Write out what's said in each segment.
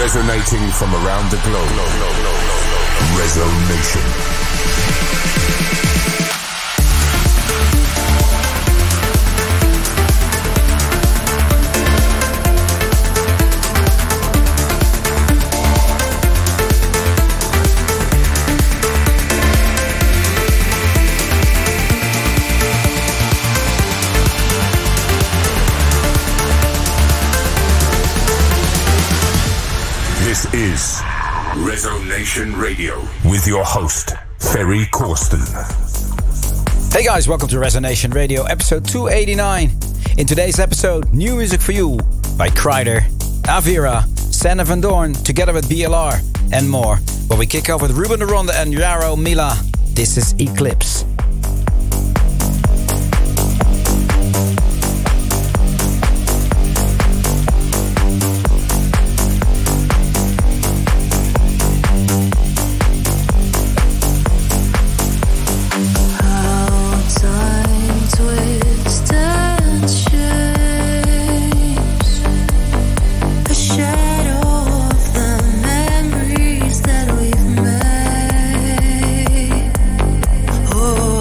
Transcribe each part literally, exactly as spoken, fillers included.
Resonating from around the globe. Resonation. This is Resonation Radio with your host, Ferry Corsten. Hey guys, welcome to Resonation Radio, episode two eighty-nine. In today's episode, new music for you by Kryder, Avira, Sander Van Doorn, together with B L R, and more. But we kick off with Ruben de Ronde and Yaro Mila. This is Eclipse. Oh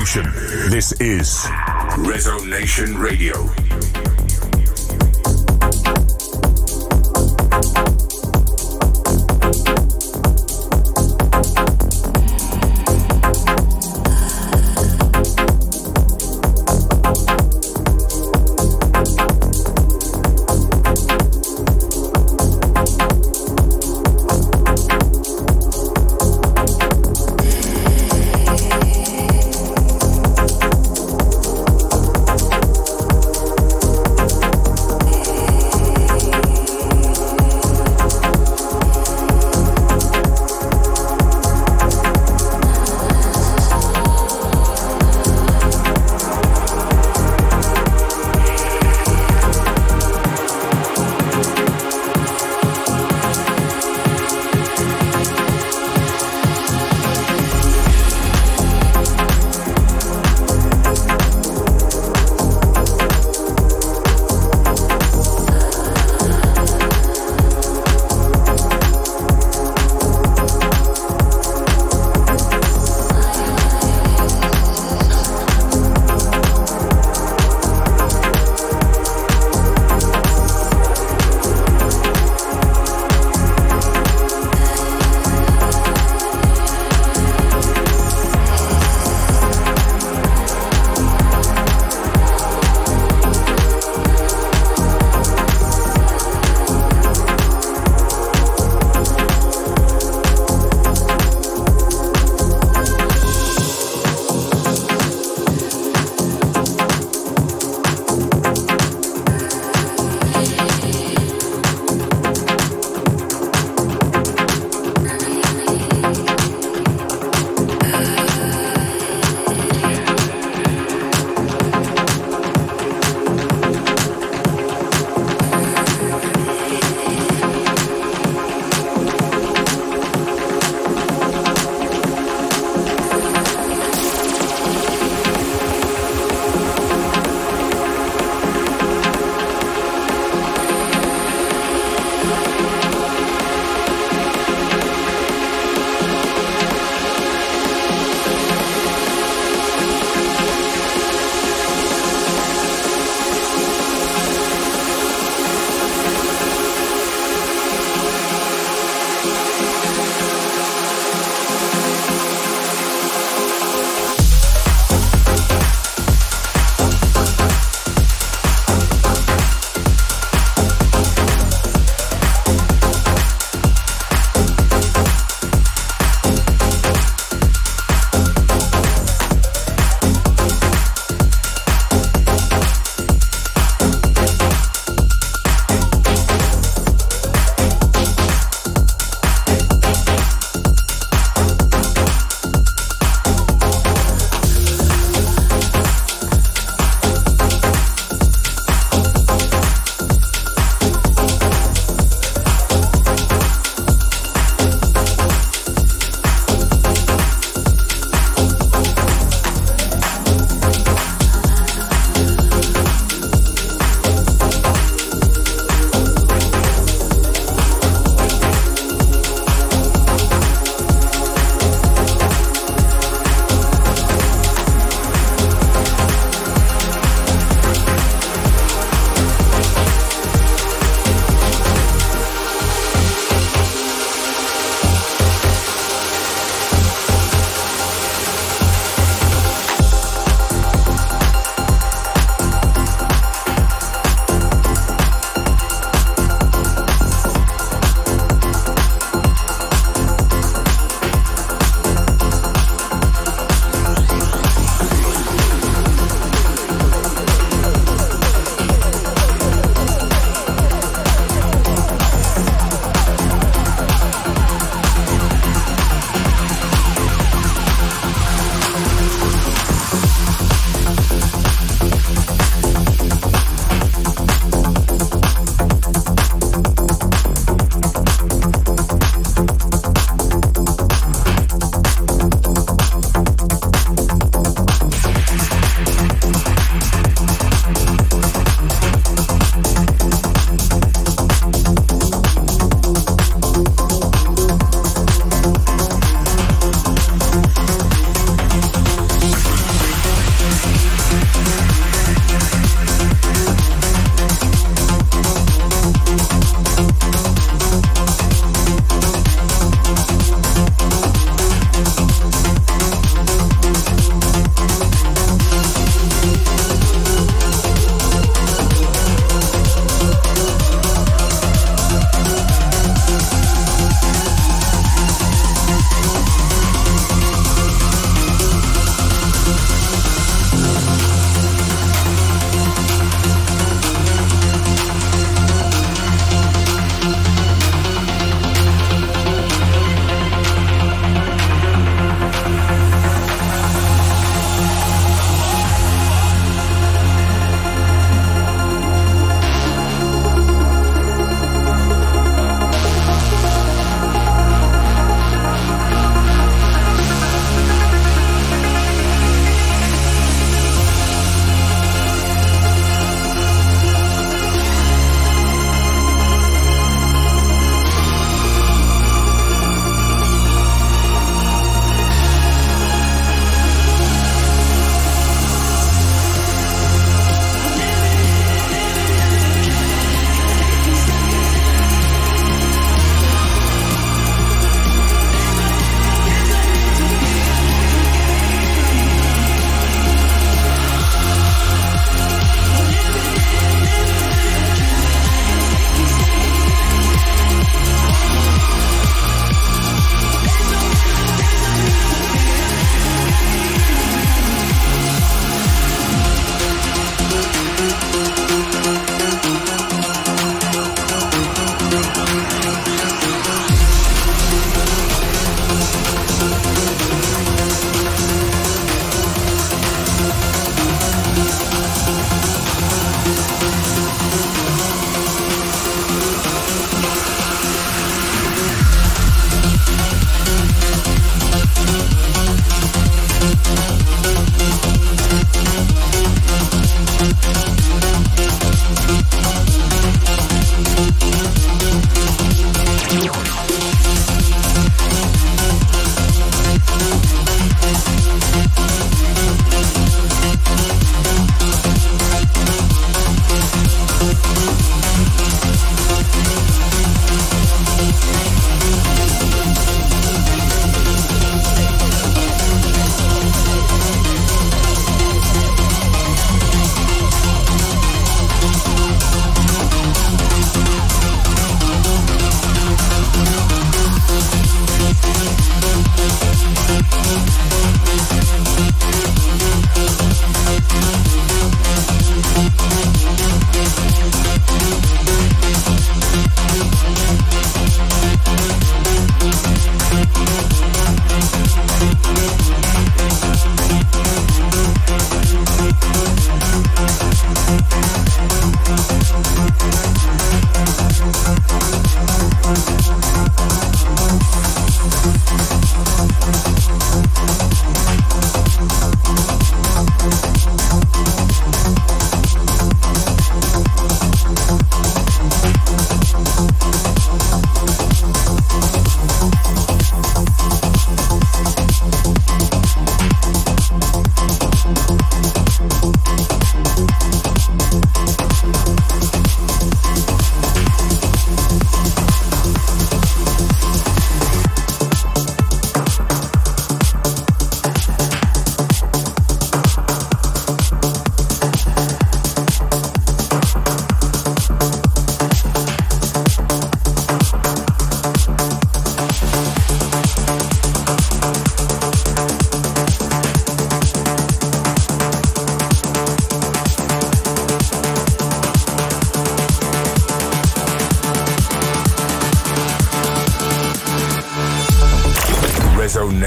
vibration. This is Resonation Radio.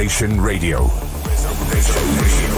Resonation Radio. Resonation Radio.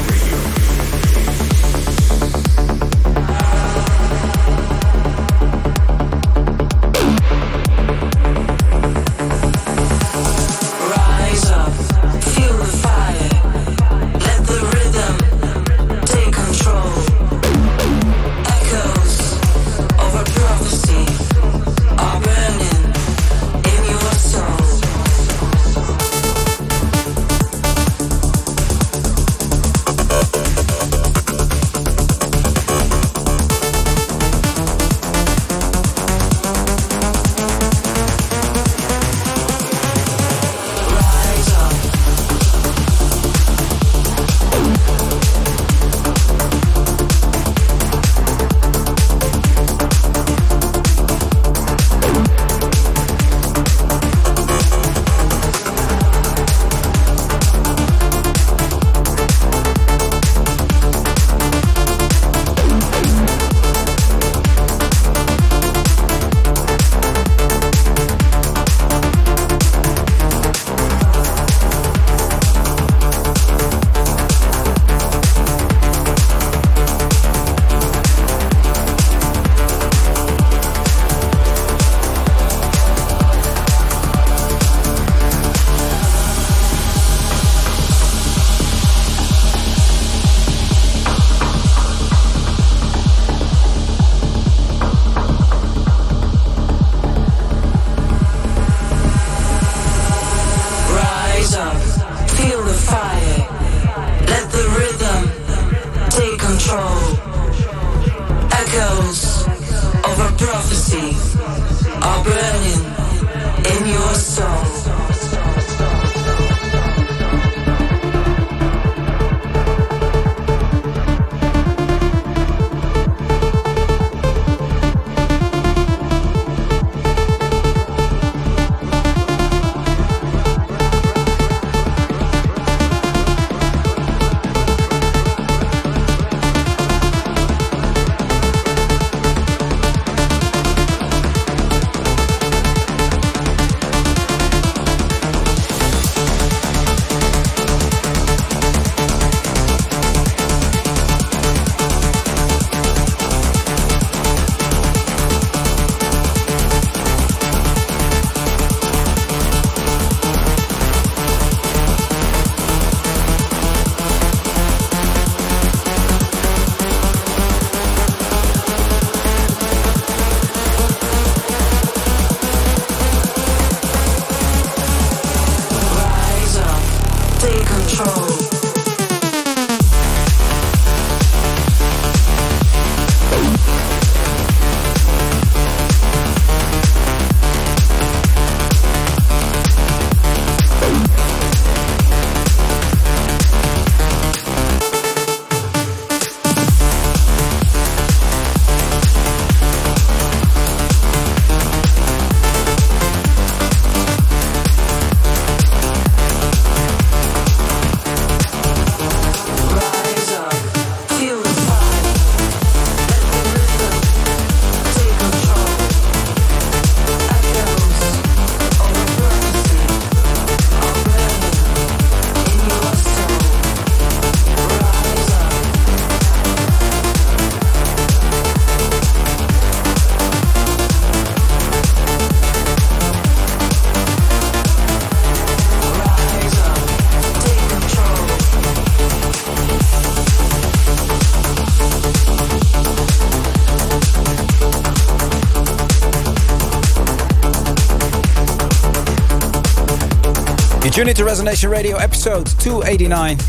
Tune into Resonation Radio episode two eighty-nine.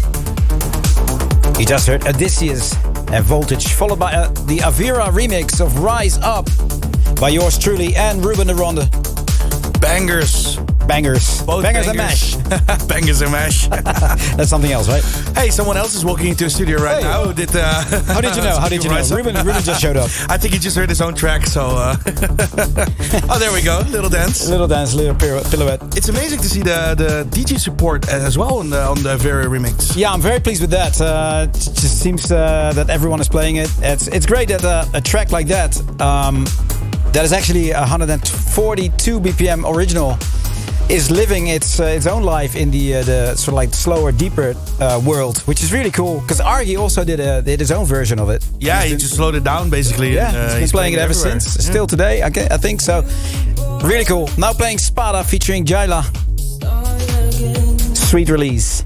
You just heard Odysseus and Voltage, followed by uh, the Avira remix of Rise Up by yours truly and Ruben de Ronde. Bangers. Bangers. Both bangers, bangers and mash. Bangers and mash. That's something else, right? Hey, someone else is walking into a studio right hey. now. Did, uh, How did you know? How did you know? Ruben, Ruben just showed up. I think he just heard his own track, so... Uh oh, there we go. Little dance. Little dance, little pirouette. It's amazing to see the, the D J support as well on the, on the Avira remix. Yeah, I'm very pleased with that. Uh, it just seems uh, that everyone is playing it. It's, it's great that uh, a track like that, um, that is actually one hundred forty-two B P M original, is living its uh, its own life in the uh, the sort of like slower, deeper uh, world, which is really cool. Because Argy also did a, did his own version of it. Yeah, he just slowed it down basically. Yeah, and, uh, he's been he's playing it ever everywhere. since. Yeah. Still today, I, I think so. Really cool. Now playing Spada featuring Jaila. Sweet release.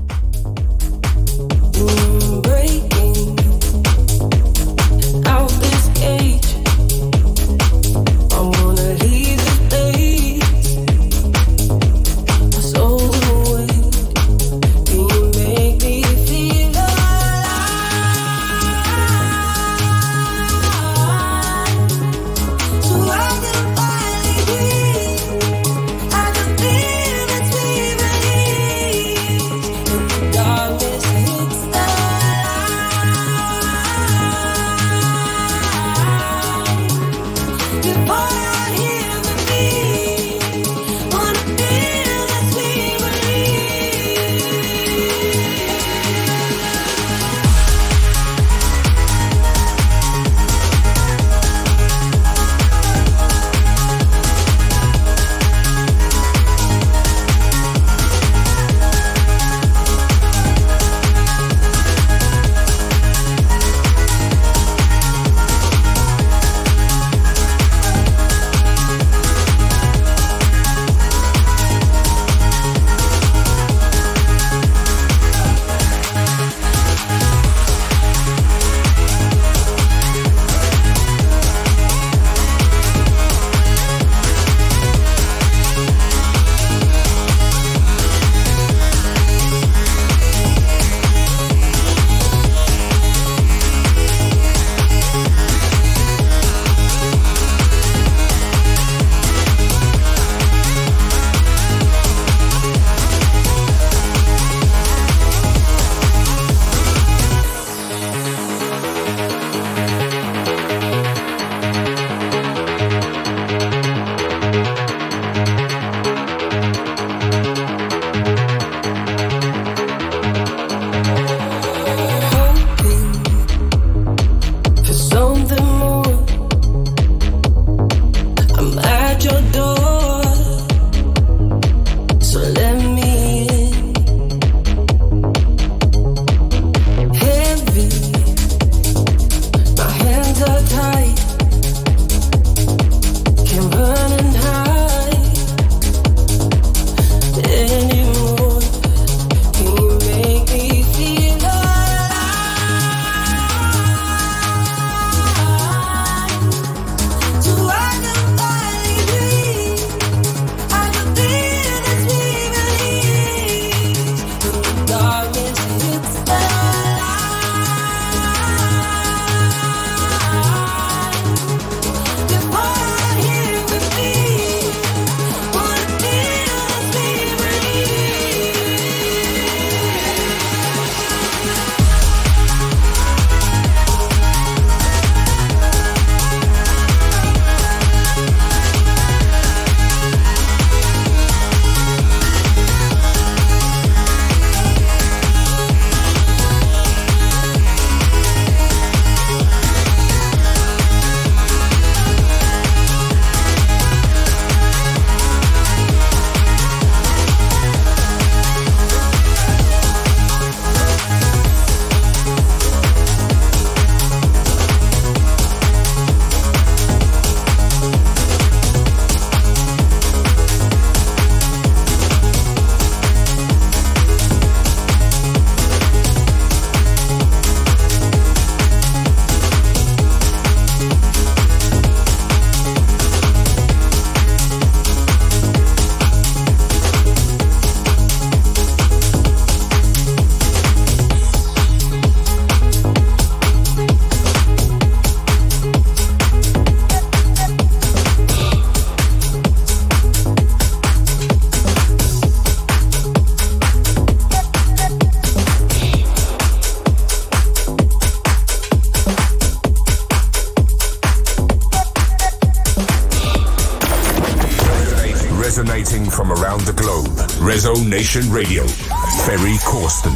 Resonating from around the globe. Rezo Nation Radio. Ferry Corsten.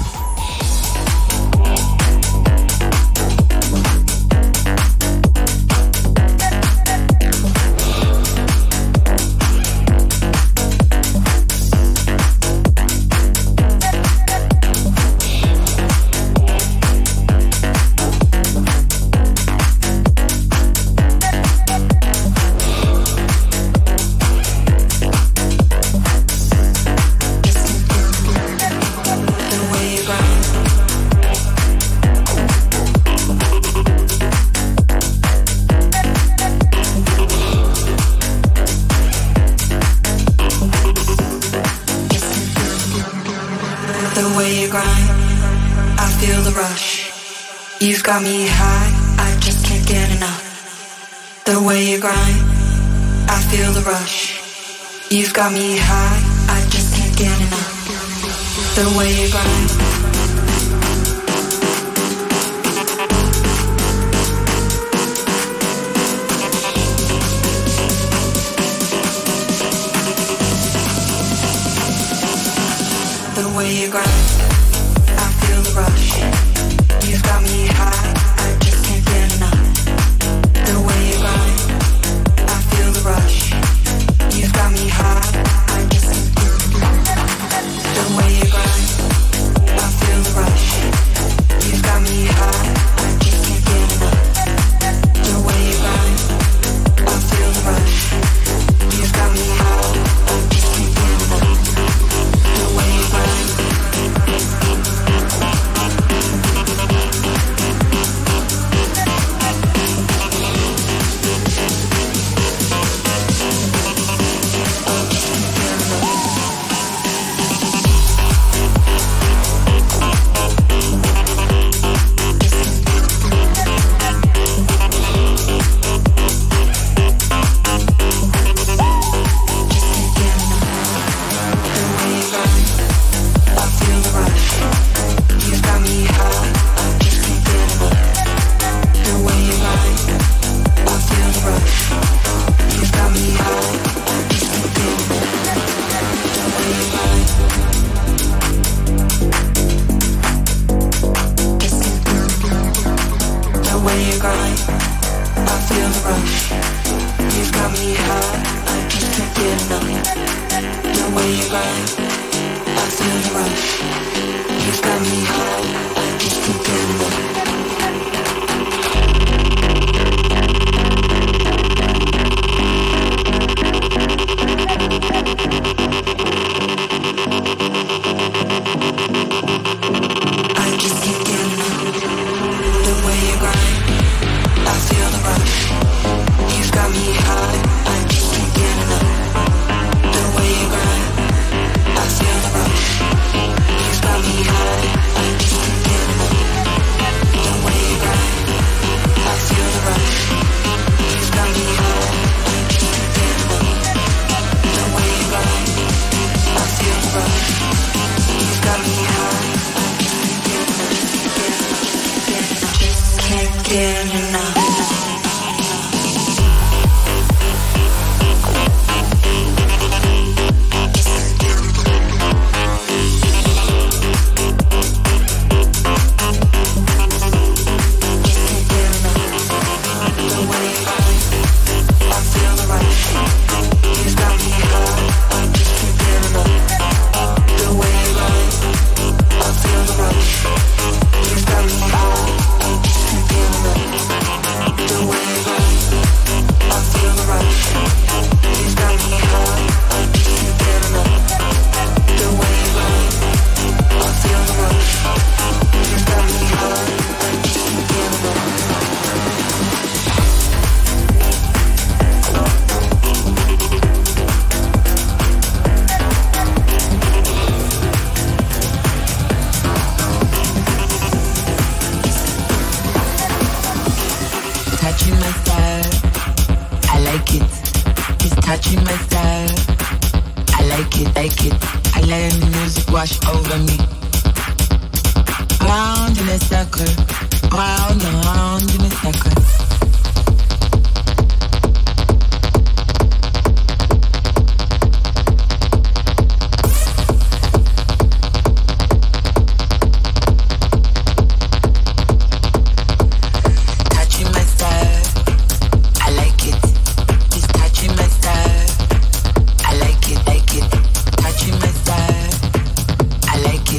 you grind, I feel the rush. You've got me high, I just can't get enough. The way you grind, I feel the rush. You've got me high, I just can't get enough. The way you grind. The way you grind, I feel the rush. You've got me high, I just can't get enough. The way you grind, I feel the rush. You've got me high, I just can't get enough. The way you grind, I feel the rush. You've got me high, I just can't get enough. The way you grind, I feel the rush. You've got me high, I just can't get enough. The way you grind.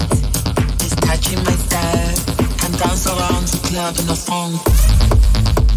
Dance around the club in a phone.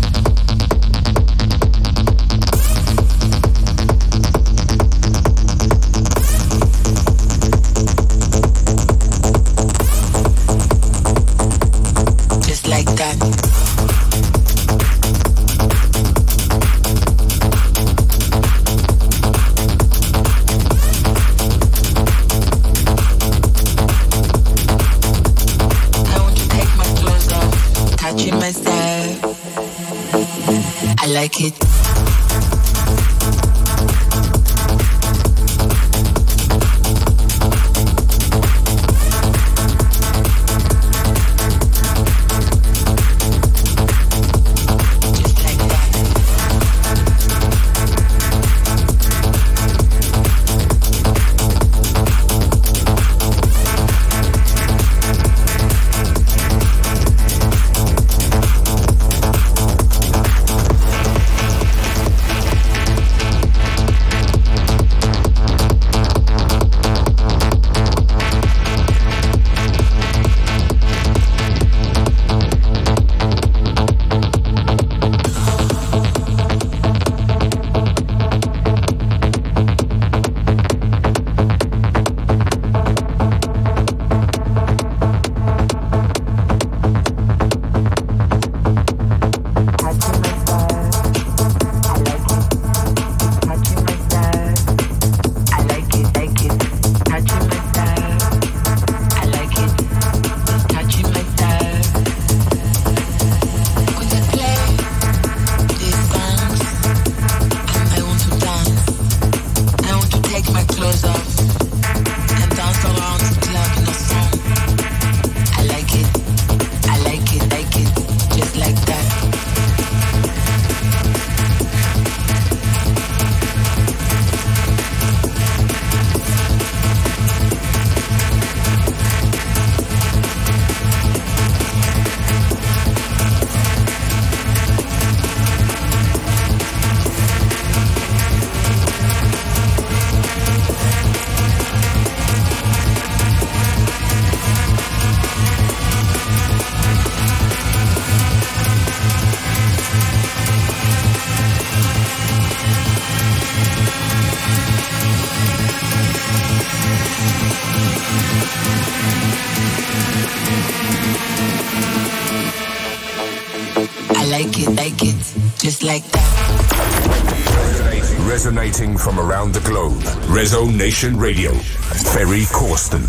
I like it, like it, just like that. Resonating, resonating from around the globe. Rezo Nation Radio. Ferry Corsten.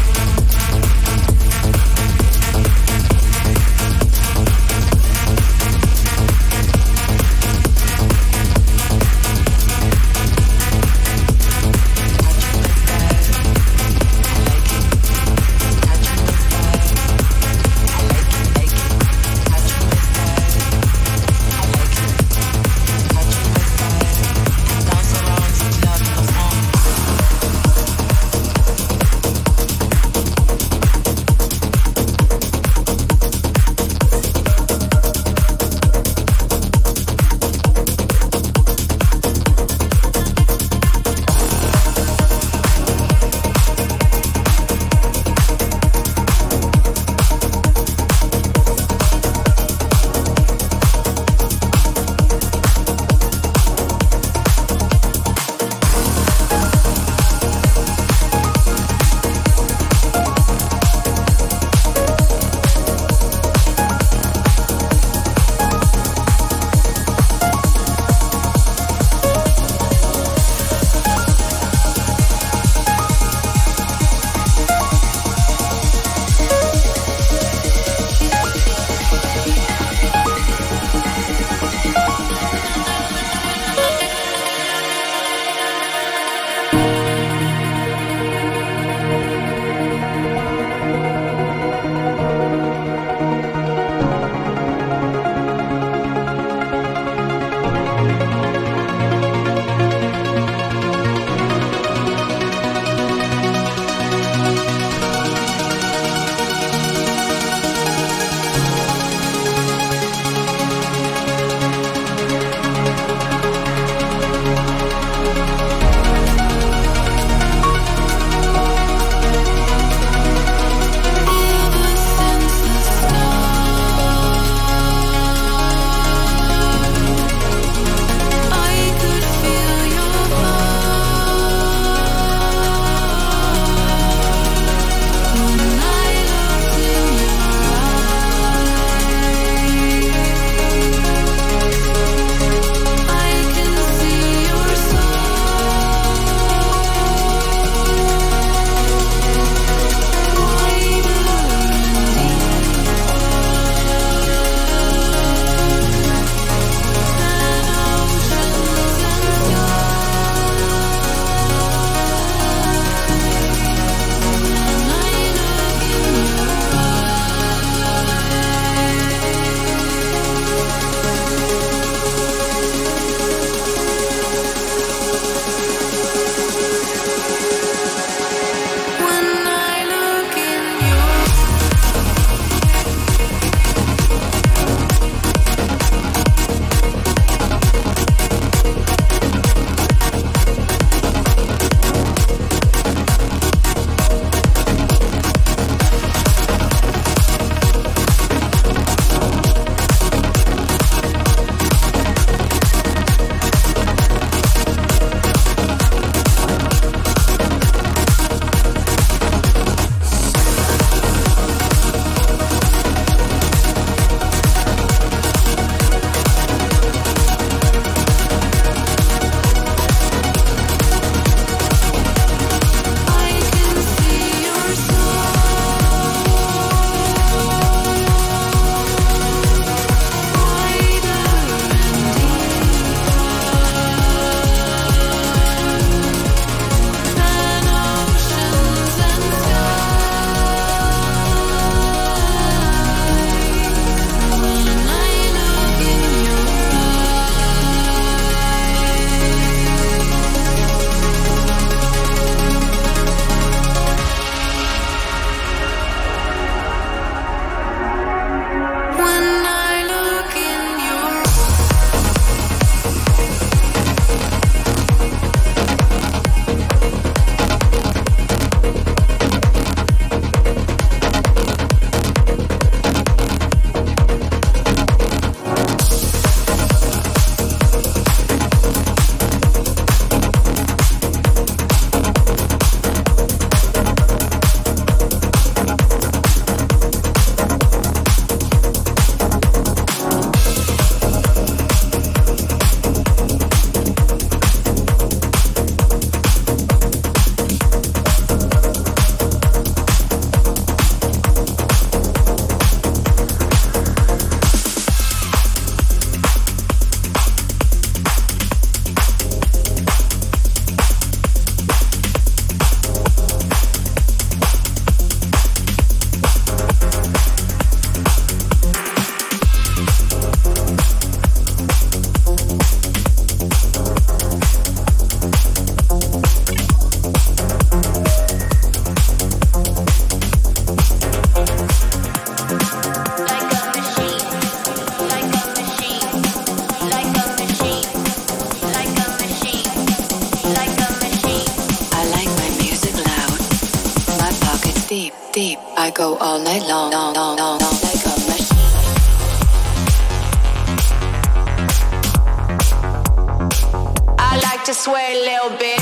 Take my clothes off. deep, deep. I go all night long, long, long, long, long like a machine. I like to sway a little bit.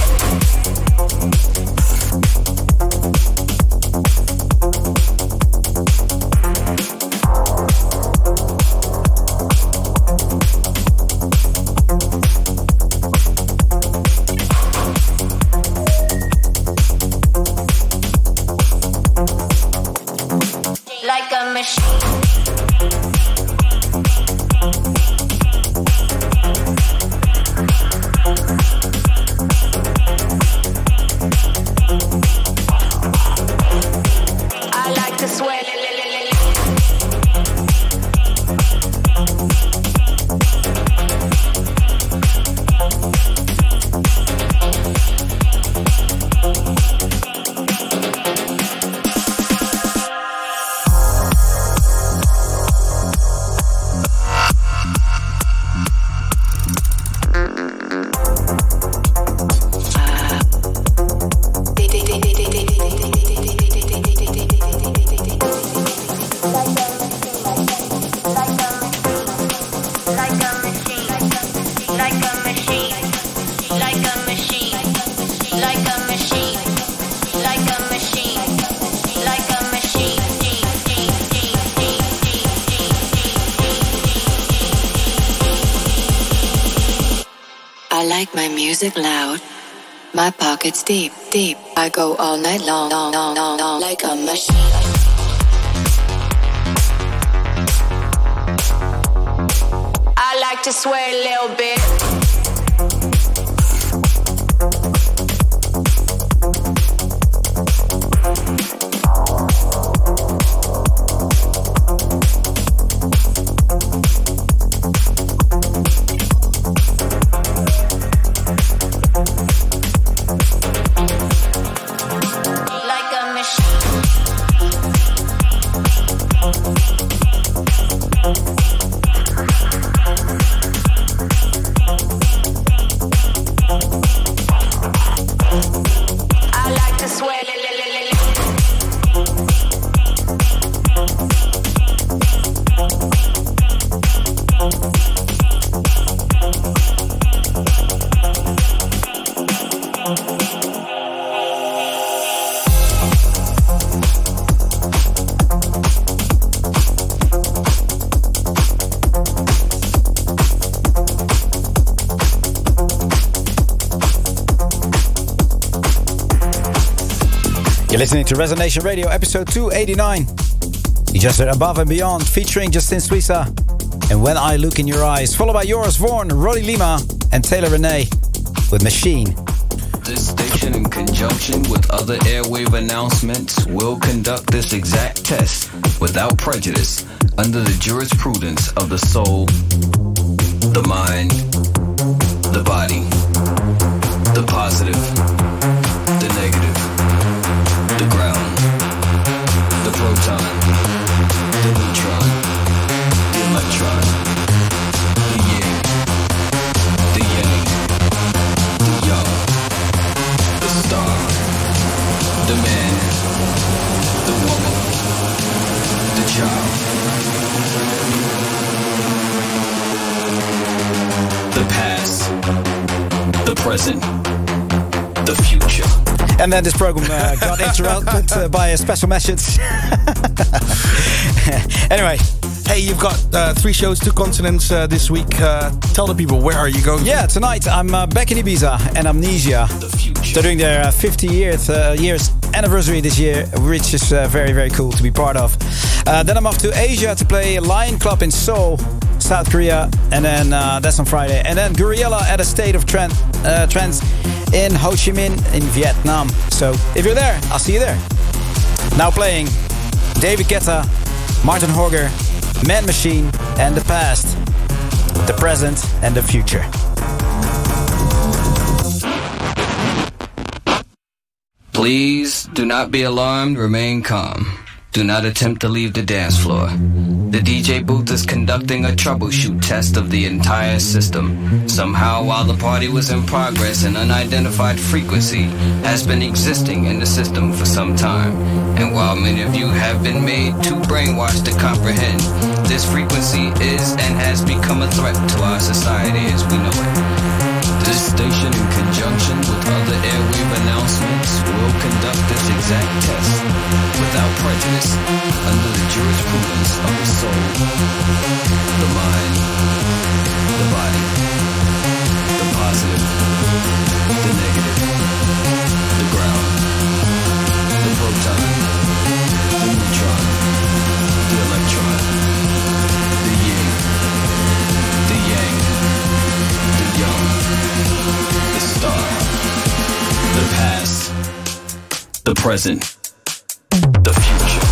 Like a machine. I like to sway. I like my music loud, my pockets deep, deep. I go all night long, long, long, long, long like a machine. I like to sway a little bit. You're listening to Resonation Radio, episode two eighty-nine. You just heard Above and Beyond, featuring Justin Suissa, and When I Look in Your Eyes, followed by Joris Voorn, Roddy Lima, and Taylor Renee with Machine. This station, in conjunction with other airwave announcements, will conduct this exact test without prejudice under the jurisprudence of the soul, the mind, the body, the positive, the negative, the ground, the proton, the neutron, the electron, the yin, the yang, the yang, the star, the man, the woman, the child, the past, the present, the future. And then this program uh, got interrupted uh, by a special message. Anyway. Hey, you've got uh, three shows, two continents uh, this week. Uh, tell the people, where are you going? Yeah, tonight I'm uh, back in Ibiza and Amnesia. They're doing their uh, fifty years, uh, years anniversary this year, which is uh, very, very cool to be part of. Uh, then I'm off to Asia to play Lion Club in Seoul, South Korea. And then uh, that's on Friday. And then Guriella at a State of Trend, uh, Trance in Ho Chi Minh in Vietnam. So if you're there, I'll see you there. Now playing David Guetta, Martin Horger, Man Machine, and the past, the present, and the future. Please do not be alarmed, remain calm. Do not attempt to leave the dance floor. The D J booth is conducting a troubleshoot test of the entire system. Somehow, while the party was in progress, an unidentified frequency has been existing in the system for some time. And while many of you have been made too brainwashed to comprehend, this frequency is and has become a threat to our society as we know it. This station, in conjunction with other airwave announcements, will conduct this exact test without prejudice under the jurisprudence of the soul, the mind, the body, the positive, the negative, the ground, the proton, the neutron, the electron, the yin, the yang, the young, the star, the past, the present, the future.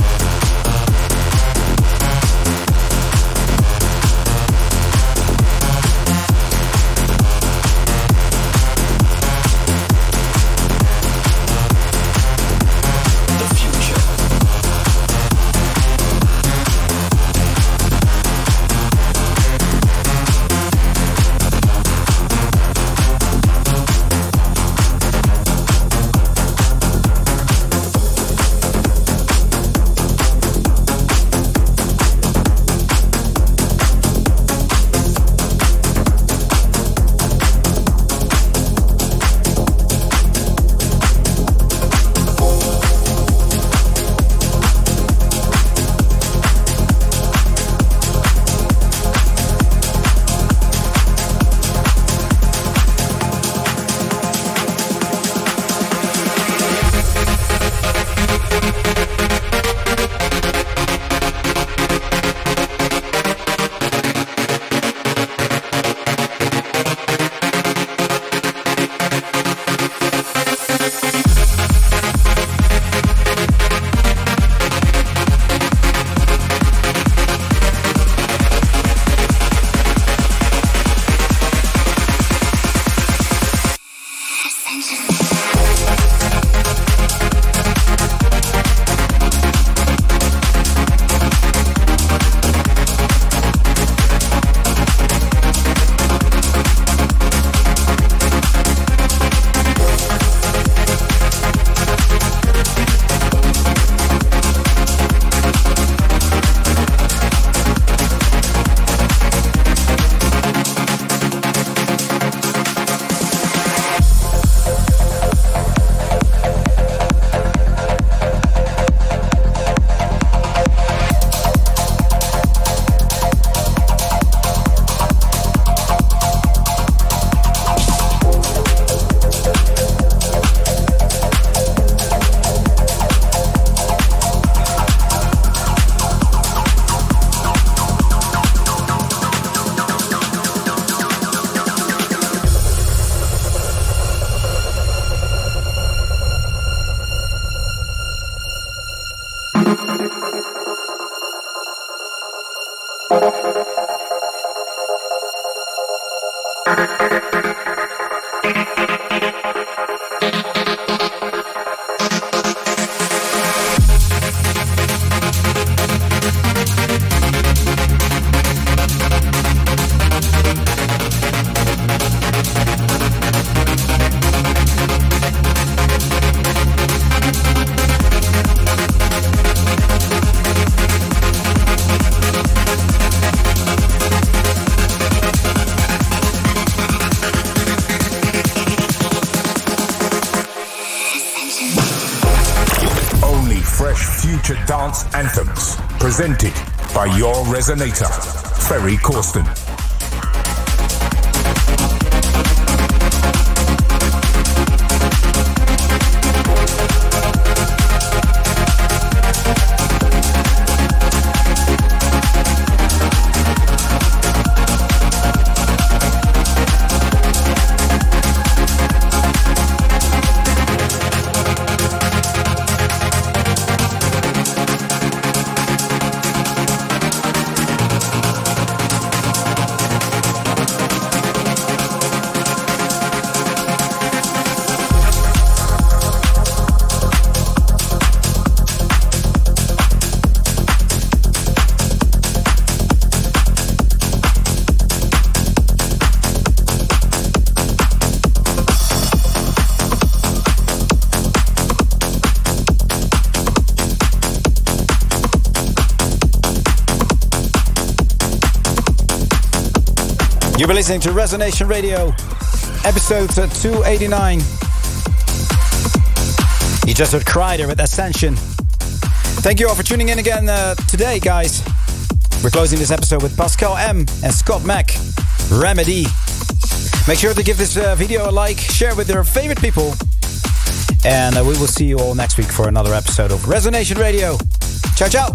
Dance anthems presented by your resonator, Ferry Corsten. You've been listening to Resonation Radio, episode two eighty-nine. You just heard Kreider with Ascension. Thank you all for tuning in again uh, today, guys. We're closing this episode with Pascal M and Scott Mack, Remedy. Make sure to give this uh, video a like, share with your favorite people. And uh, we will see you all next week for another episode of Resonation Radio. Ciao, ciao.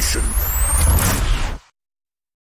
Nation.